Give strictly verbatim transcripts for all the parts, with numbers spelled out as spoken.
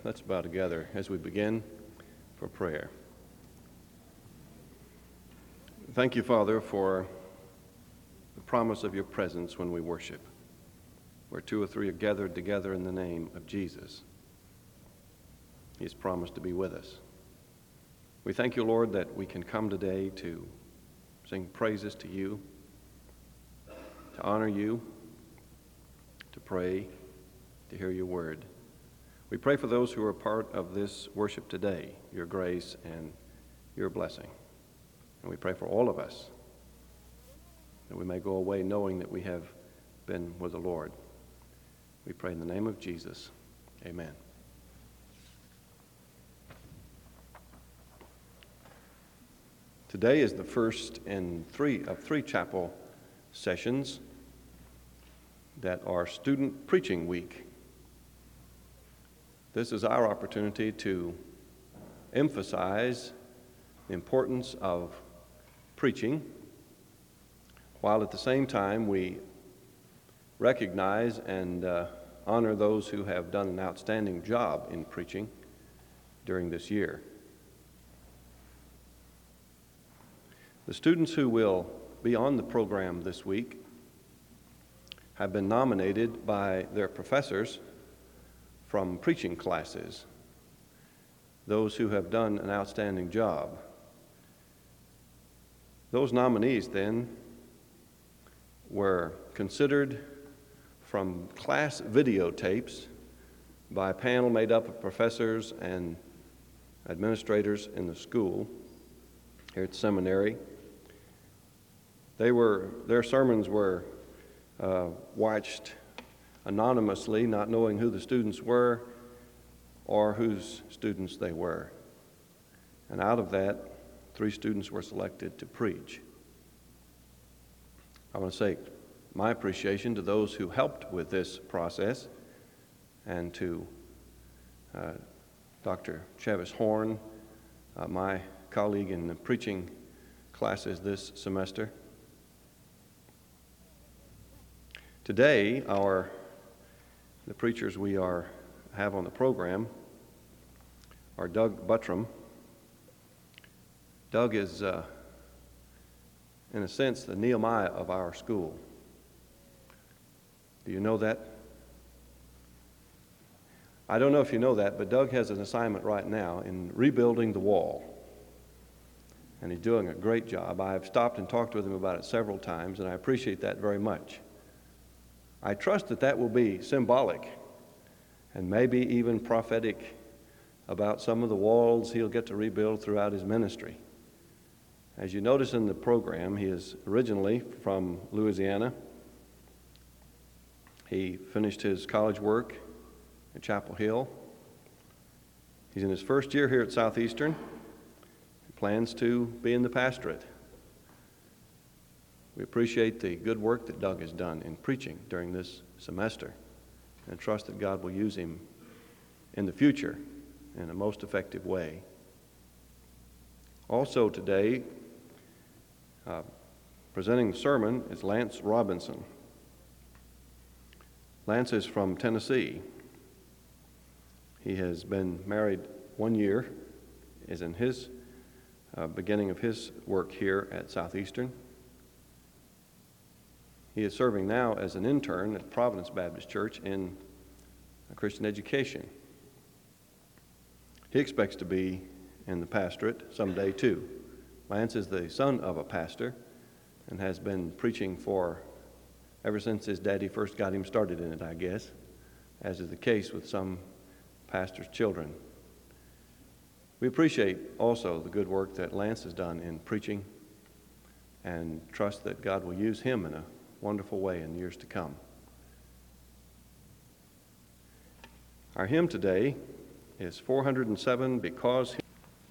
let's bow together as we begin for prayer. Thank you, Father, for the promise of your presence when we worship, where two or three are gathered together in the name of Jesus. He has promised to be with us. We thank you, Lord, that we can come today to sing praises to you, to honor you, to pray, to hear your word. We pray for those who are part of this worship today, your grace and your blessing. And we pray for all of us, that we may go away knowing that we have been with the Lord. We pray in the name of Jesus. Amen. Today is the first in three of three chapel sessions that are Student Preaching Week. This is our opportunity to emphasize the importance of preaching, while at the same time we recognize and uh, honor those who have done an outstanding job in preaching during this year. The students who will be on the program this week have been nominated by their professors from preaching classes, those who have done an outstanding job. Those nominees then were considered from class videotapes by a panel made up of professors and administrators in the school here at the seminary. They were, their sermons were uh, watched anonymously, not knowing who the students were or whose students they were. And out of that, three students were selected to preach. I want to say my appreciation to those who helped with this process, and to uh, Doctor Chavis Horn, uh, my colleague in the preaching classes this semester. Today, our the preachers we are have on the program are Doug Buttram. Doug is, uh, in a sense, the Nehemiah of our school. Do you know that? I don't know if you know that, but Doug has an assignment right now in rebuilding the wall. And he's doing a great job. I've stopped and talked with him about it several times, and I appreciate that very much. I trust that that will be symbolic and maybe even prophetic about some of the walls he'll get to rebuild throughout his ministry. As you notice in the program, he is originally from Louisiana. He finished his college work at Chapel Hill. He's in his first year here at Southeastern. He plans to be in the pastorate. We appreciate the good work that Doug has done in preaching during this semester, and trust that God will use him in the future in a most effective way. Also today, uh, presenting the sermon is Lance Robinson. Lance is from Tennessee. He has been married one year, is in his uh, beginning of his work here at Southeastern. He is serving now as an intern at Providence Baptist Church in Christian education. He expects to be in the pastorate someday too. Lance is the son of a pastor and has been preaching for ever since his daddy first got him started in it, I guess, as is the case with some pastors' children. We appreciate also the good work that Lance has done in preaching, and trust that God will use him in a wonderful way in years to come. Our hymn today is four hundred seven, Because He...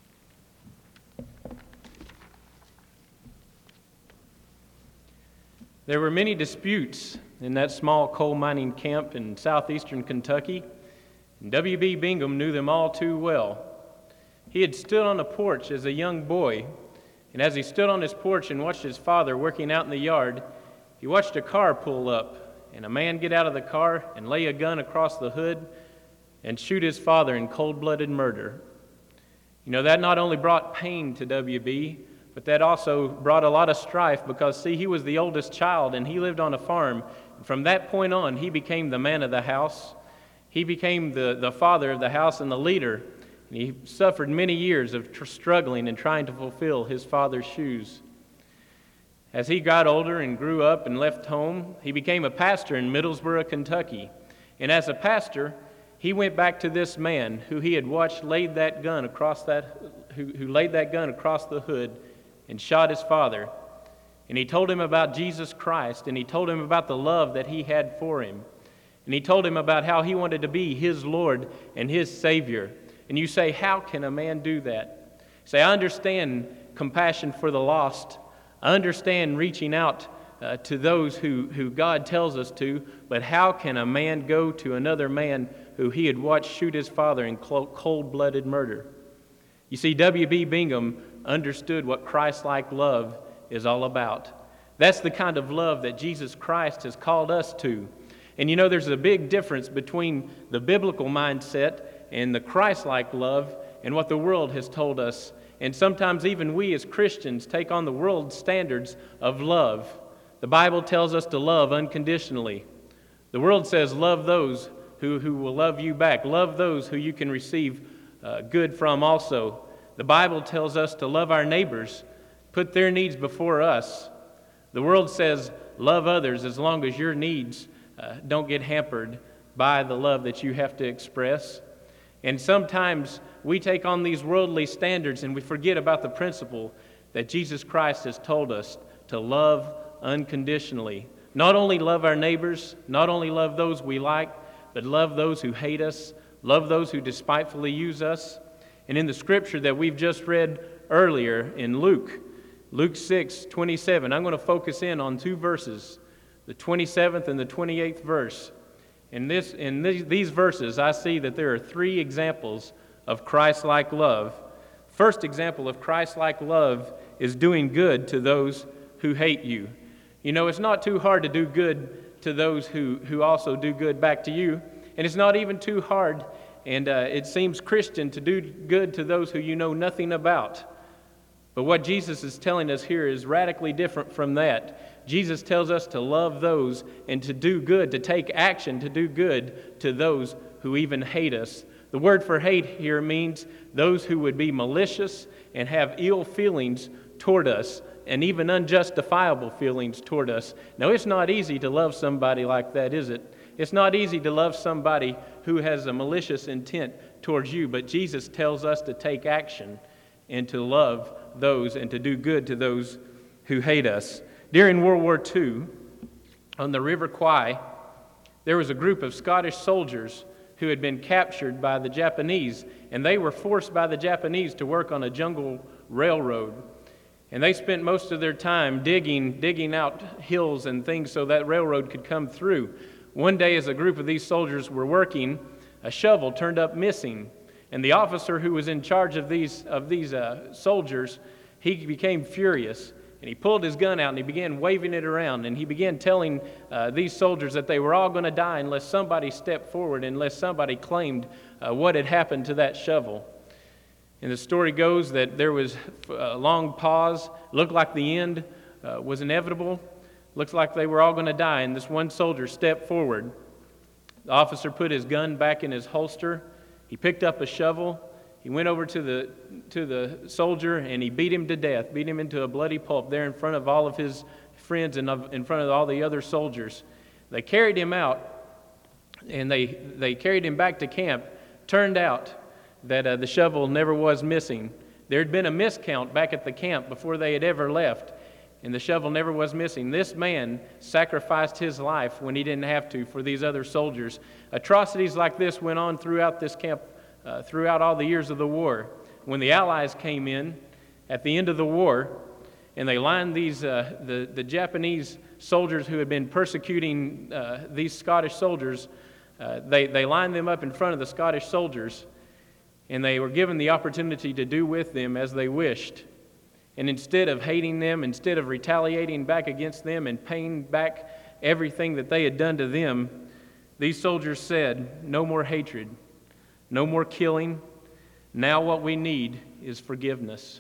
There were many disputes in that small coal mining camp in southeastern Kentucky, and W B Bingham knew them all too well. He had stood on a porch as a young boy, and as he stood on his porch and watched his father working out in the yard, he watched a car pull up, and a man get out of the car and lay a gun across the hood and shoot his father in cold-blooded murder. You know, that not only brought pain to W B, but that also brought a lot of strife because, see, he was the oldest child and he lived on a farm. And from that point on, he became the man of the house. He became the, the father of the house and the leader. And he suffered many years of tr- struggling and trying to fulfill his father's shoes. As he got older and grew up and left home, he became a pastor in Middlesboro, Kentucky. And as a pastor, he went back to this man who he had watched laid that gun across that, who, who laid that gun across the hood and shot his father. And he told him about Jesus Christ, and he told him about the love that he had for him. And he told him about how he wanted to be his Lord and his Savior. And you say, how can a man do that? Say, I understand compassion for the lost. I understand reaching out uh, to those who, who God tells us to, but how can a man go to another man who he had watched shoot his father in cold-blooded murder? You see, W B. Bingham understood what Christ-like love is all about. That's the kind of love that Jesus Christ has called us to. And you know, there's a big difference between the biblical mindset and the Christ-like love and what the world has told us. And sometimes even we as Christians take on the world's standards of love. The Bible tells us to love unconditionally. The world says love those who, who will love you back. Love those who you can receive uh, good from also. The Bible tells us to love our neighbors, put their needs before us. The world says love others as long as your needs uh, don't get hampered by the love that you have to express. And sometimes we take on these worldly standards and we forget about the principle that Jesus Christ has told us to love unconditionally. Not only love our neighbors, not only love those we like, but love those who hate us, love those who despitefully use us. And in the scripture that we've just read earlier in Luke, Luke six twenty-seven, I'm going to focus in on two verses, the twenty-seventh and the twenty-eighth verse. In, this, in these, these verses, I see that there are three examples of Christ-like love. First example of Christ-like love is doing good to those who hate you. You know, it's not too hard to do good to those who, who also do good back to you. And it's not even too hard, and uh, it seems Christian, to do good to those who you know nothing about. But what Jesus is telling us here is radically different from that. Jesus tells us to love those and to do good, to take action to do good to those who even hate us. The word for hate here means those who would be malicious and have ill feelings toward us, and even unjustifiable feelings toward us. Now, it's not easy to love somebody like that, is it? It's not easy to love somebody who has a malicious intent towards you, but Jesus tells us to take action and to love those and to do good to those who hate us. During World War Two, on the River Kwai, there was a group of Scottish soldiers who had been captured by the Japanese, and they were forced by the Japanese to work on a jungle railroad. And they spent most of their time digging, digging out hills and things so that railroad could come through. One day, as a group of these soldiers were working, a shovel turned up missing. And the officer who was in charge of these, of these uh, soldiers, he became furious. And he pulled his gun out and he began waving it around. And he began telling uh, these soldiers that they were all going to die unless somebody stepped forward, unless somebody claimed uh, what had happened to that shovel. And the story goes that there was a long pause. Looked like the end uh, was inevitable. Looks like they were all going to die. And this one soldier stepped forward. The officer put his gun back in his holster. He picked up a shovel. He went over to the to the soldier and he beat him to death, beat him into a bloody pulp there in front of all of his friends and in front of all the other soldiers. They carried him out and they, they carried him back to camp. Turned out that uh, the shovel never was missing. There had been a miscount back at the camp before they had ever left, and the shovel never was missing. This man sacrificed his life when he didn't have to for these other soldiers. Atrocities like this went on throughout this camp, uh, throughout all the years of the war. When the Allies came in at the end of the war, and they lined these uh, the, the Japanese soldiers who had been persecuting uh, these Scottish soldiers, uh, they, they lined them up in front of the Scottish soldiers, and they were given the opportunity to do with them as they wished. And instead of hating them, instead of retaliating back against them and paying back everything that they had done to them, these soldiers said, "No more hatred. no more killing. Now what we need is forgiveness.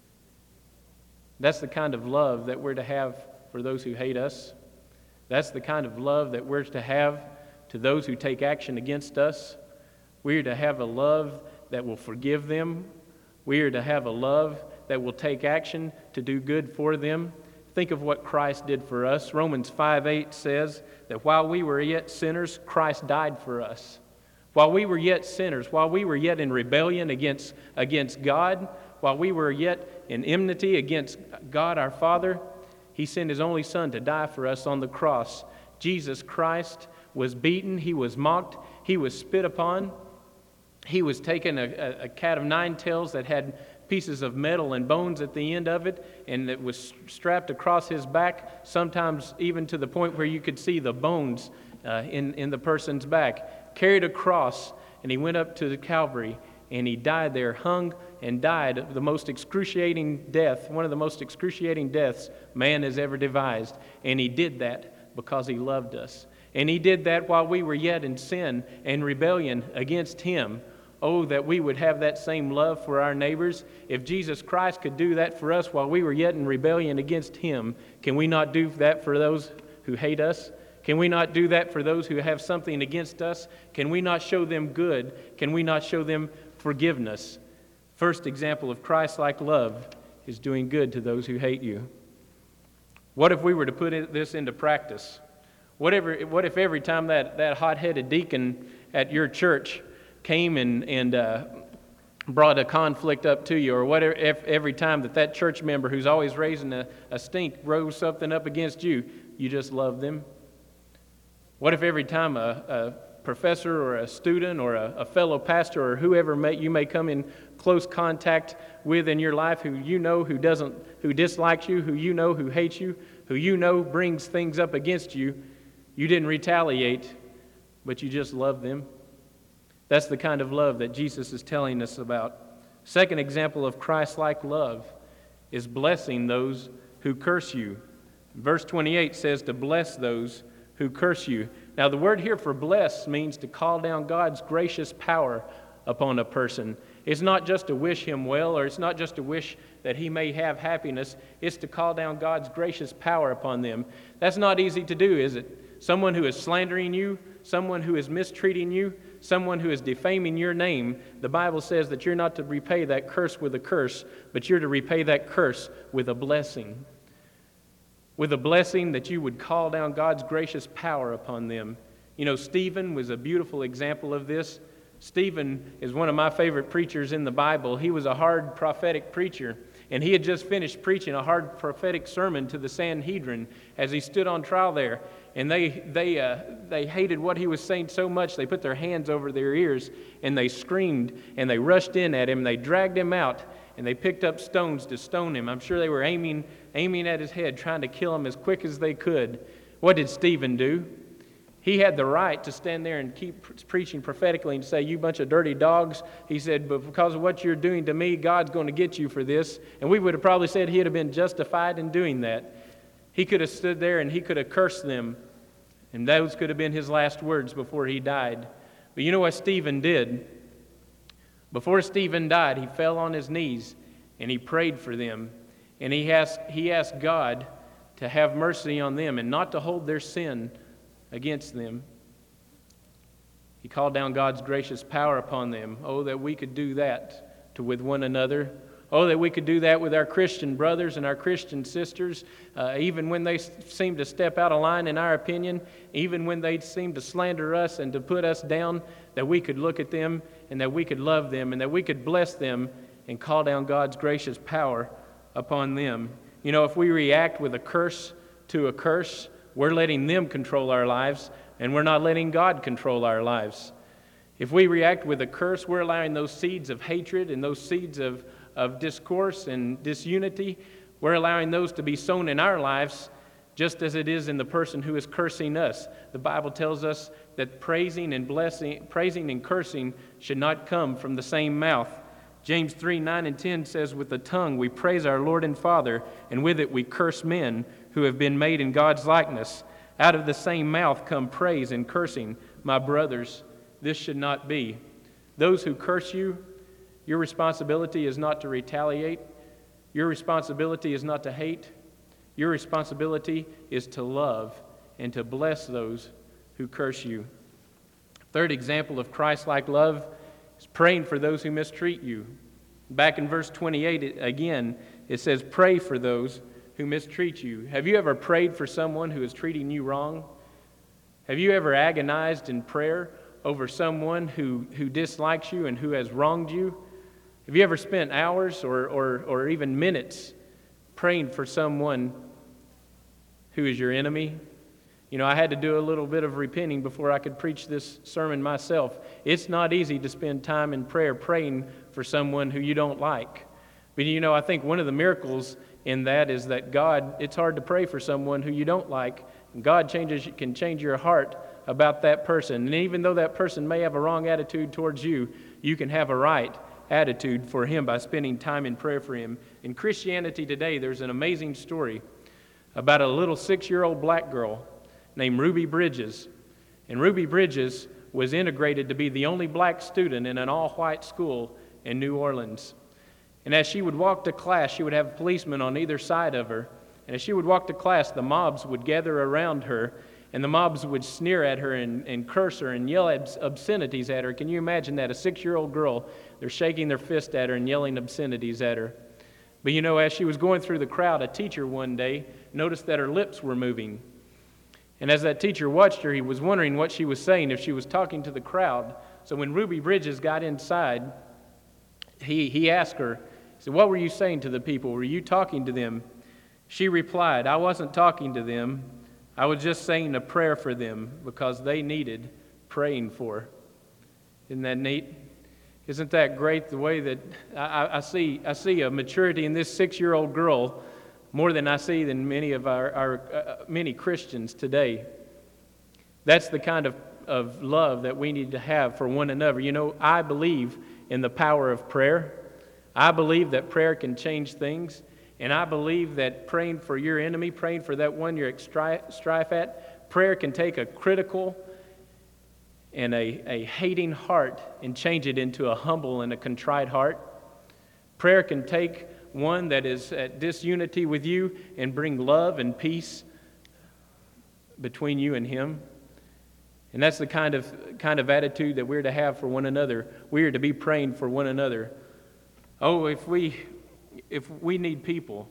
That's the kind of love that we're to have for those who hate us. That's the kind of love that we're to have to those who take action against us. We are to have a love that will forgive them. We are to have a love that will take action to do good for them. Think of what Christ did for us. Romans five eight says that while we were yet sinners, Christ died for us. While we were yet sinners, while we were yet in rebellion against, against God, while we were yet in enmity against God our Father, He sent His only Son to die for us on the cross. Jesus Christ was beaten, He was mocked, He was spit upon. He was taken, a, a, a cat of nine tails that had pieces of metal and bones at the end of it, and it was strapped across His back, sometimes even to the point where you could see the bones uh, in, in the person's back. Carried a cross, and He went up to the Calvary, and He died there, hung and died the most excruciating death, one of the most excruciating deaths man has ever devised. And He did that because He loved us. And He did that while we were yet in sin and rebellion against Him. Oh, that we would have that same love for our neighbors. If Jesus Christ could do that for us while we were yet in rebellion against Him, can we not do that for those who hate us? Can we not do that for those who have something against us? Can we not show them good? Can we not show them forgiveness? First example of Christ-like love is doing good to those who hate you. What if we were to put it, this into practice? Whatever, what if every time that, that hot-headed deacon at your church came and, and uh, brought a conflict up to you, or whatever, if, every time that that church member who's always raising a, a stink rose something up against you, you just loved them? What if every time a, a professor or a student or a, a fellow pastor or whoever may, you may come in close contact with in your life, who you know who doesn't, who dislikes you, who you know who hates you, who you know brings things up against you, you didn't retaliate, but you just loved them? That's the kind of love that Jesus is telling us about. Second example of Christ-like love is blessing those who curse you. Verse twenty-eight says to bless those who curse you. Now, the word here for bless means to call down God's gracious power upon a person. It's not just to wish him well, or it's not just to wish that he may have happiness. It's to call down God's gracious power upon them. That's not easy to do, is it? Someone who is slandering you, someone who is mistreating you, someone who is defaming your name, the Bible says that you're not to repay that curse with a curse, but you're to repay that curse with a blessing. With a blessing that you would call down God's gracious power upon them. You know, Stephen was a beautiful example of this. Stephen is one of my favorite preachers in the Bible. He was a hard prophetic preacher, and he had just finished preaching a hard prophetic sermon to the Sanhedrin as he stood on trial there. And they they uh, they hated what he was saying so much, they put their hands over their ears, and they screamed, and they rushed in at him, and they dragged him out, and they picked up stones to stone him. I'm sure they were aiming aiming at his head, trying to kill him as quick as they could. What did Stephen do? He had the right to stand there and keep preaching prophetically and say, "You bunch of dirty dogs." He said, "But because of what you're doing to me, God's going to get you for this." And we would have probably said he'd have been justified in doing that. He could have stood there and he could have cursed them. And those could have been his last words before he died. But you know what Stephen did? Before Stephen died, he fell on his knees and he prayed for them. And he asked, he asked God to have mercy on them and not to hold their sin against them. He called down God's gracious power upon them. Oh, that we could do that to with one another. Oh, that we could do that with our Christian brothers and our Christian sisters, uh, even when they seem to step out of line in our opinion, even when they seem to slander us and to put us down, that we could look at them and that we could love them and that we could bless them and call down God's gracious power upon them. You know, if we react with a curse to a curse, we're letting them control our lives, and we're not letting God control our lives. If we react with a curse, we're allowing those seeds of hatred and those seeds of of discourse and disunity, we're allowing those to be sown in our lives just as it is in the person who is cursing us. The Bible tells us that praising and blessing, praising and cursing should not come from the same mouth. James three, nine and ten says, "With the tongue we praise our Lord and Father, and with it we curse men who have been made in God's likeness. Out of the same mouth come praise and cursing. My brothers, this should not be." Those who curse you, your responsibility is not to retaliate. Your responsibility is not to hate. Your responsibility is to love and to bless those who curse you. Third example of Christ-like love is praying for those who mistreat you. Back in verse twenty-eight, it, again, it says, pray for those who mistreat you. Have you ever prayed for someone who is treating you wrong? Have you ever agonized in prayer over someone who, who dislikes you and who has wronged you? Have you ever spent hours or, or, or even minutes praying for someone who is your enemy? You know, I had to do a little bit of repenting before I could preach this sermon myself. It's not easy to spend time in prayer praying for someone who you don't like. But you know, I think one of the miracles in that is that God, it's hard to pray for someone who you don't like, and God changes, can change your heart about that person. And even though that person may have a wrong attitude towards you, you can have a right attitude for him by spending time in prayer for him. In Christianity today, there's an amazing story about a little six-year-old black girl named Ruby Bridges. And Ruby Bridges was integrated to be the only black student in an all-white school in New Orleans. And as she would walk to class, she would have policemen on either side of her. And as she would walk to class, the mobs would gather around her, and the mobs would sneer at her and, and curse her and yell obs- obscenities at her. Can you imagine that? A six-year-old girl, they're shaking their fist at her and yelling obscenities at her. But you know, as she was going through the crowd, a teacher one day noticed that her lips were moving. And as that teacher watched her, he was wondering what she was saying, if she was talking to the crowd. So when Ruby Bridges got inside, he, he asked her, he said, what were you saying to the people? Were you talking to them? She replied, I wasn't talking to them. I was just saying a prayer for them because they needed praying for. Isn't that neat? Isn't that great, the way that I, I see I see a maturity in this six-year-old girl more than I see than many of our, our uh, many Christians today. That's the kind of, of love that we need to have for one another. You know, I believe in the power of prayer. I believe that prayer can change things. And I believe that praying for your enemy, praying for that one you're at strife at, prayer can take a critical and a, a hating heart and change it into a humble and a contrite heart. Prayer can take one that is at disunity with you and bring love and peace between you and him. And that's the kind of kind of attitude that we're to have for one another. We are to be praying for one another. Oh, if we if we need people,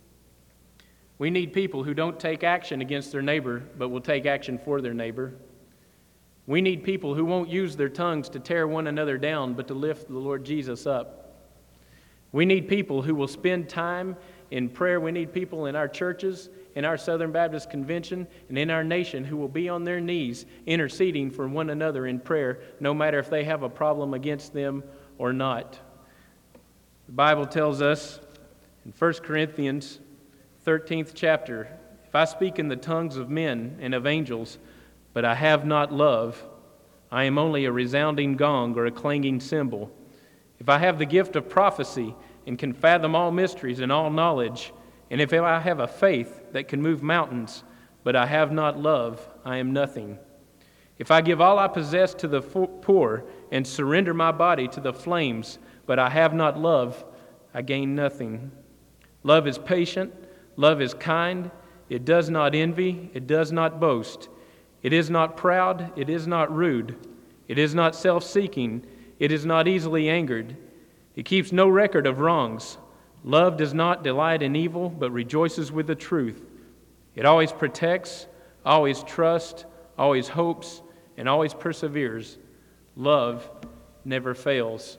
we need people who don't take action against their neighbor, but will take action for their neighbor. We need people who won't use their tongues to tear one another down, but to lift the Lord Jesus up. We need people who will spend time in prayer. We need people in our churches, in our Southern Baptist Convention, and in our nation who will be on their knees interceding for one another in prayer, no matter if they have a problem against them or not. The Bible tells us in First Corinthians thirteenth chapter, if I speak in the tongues of men and of angels, but I have not love, I am only a resounding gong or a clanging cymbal. If I have the gift of prophecy and can fathom all mysteries and all knowledge, and if I have a faith that can move mountains, but I have not love, I am nothing. If I give all I possess to the poor and surrender my body to the flames, but I have not love, I gain nothing. Love is patient, love is kind, it does not envy, it does not boast. It is not proud, it is not rude, it is not self-seeking, it is not easily angered. It keeps no record of wrongs. Love does not delight in evil, but rejoices with the truth. It always protects, always trusts, always hopes, and always perseveres. Love never fails.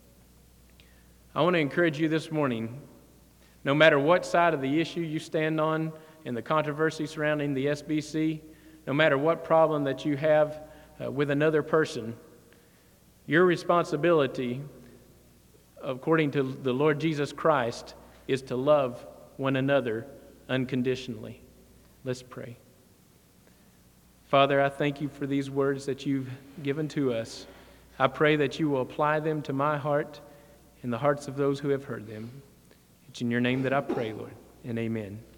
I want to encourage you this morning, no matter what side of the issue you stand on in the controversy surrounding the S B C, no matter what problem that you have uh, with another person, your responsibility, according to the Lord Jesus Christ, is to love one another unconditionally. Let's pray. Father, I thank you for these words that you've given to us. I pray that you will apply them to my heart and the hearts of those who have heard them. It's in your name that I pray, Lord, and amen.